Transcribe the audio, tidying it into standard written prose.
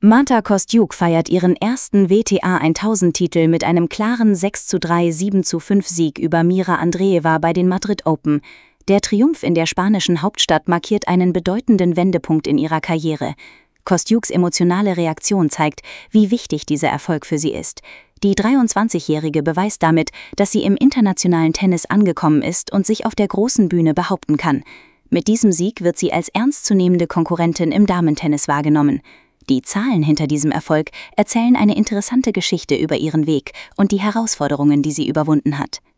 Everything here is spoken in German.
Marta Kostyuk feiert ihren ersten WTA 1000-Titel mit einem klaren 6:3, 7:5 Sieg über Mira Andreeva bei den Madrid Open. Der Triumph in der spanischen Hauptstadt markiert einen bedeutenden Wendepunkt in ihrer Karriere. Kostyuks emotionale Reaktion zeigt, wie wichtig dieser Erfolg für sie ist. Die 23-Jährige beweist damit, dass sie im internationalen Tennis angekommen ist und sich auf der großen Bühne behaupten kann. Mit diesem Sieg wird sie als ernstzunehmende Konkurrentin im Damentennis wahrgenommen. Die Zahlen hinter diesem Erfolg erzählen eine interessante Geschichte über ihren Weg und die Herausforderungen, die sie überwunden hat.